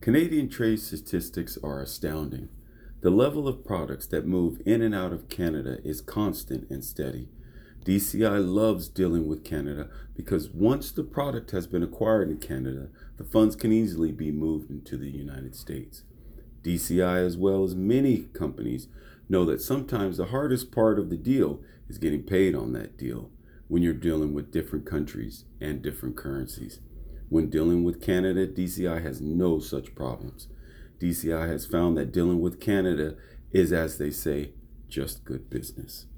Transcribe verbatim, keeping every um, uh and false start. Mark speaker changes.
Speaker 1: Canadian trade statistics are astounding. The level of products that move in and out of Canada is constant and steady. D C I loves dealing with Canada because once the product has been acquired in Canada, the funds can easily be moved into the United States. D C I, as well as many companies, know that sometimes the hardest part of the deal is getting paid on that deal when you're dealing with different countries and different currencies. When dealing with Canada, D C I has no such problems. D C I has found that dealing with Canada is, as they say, just good business.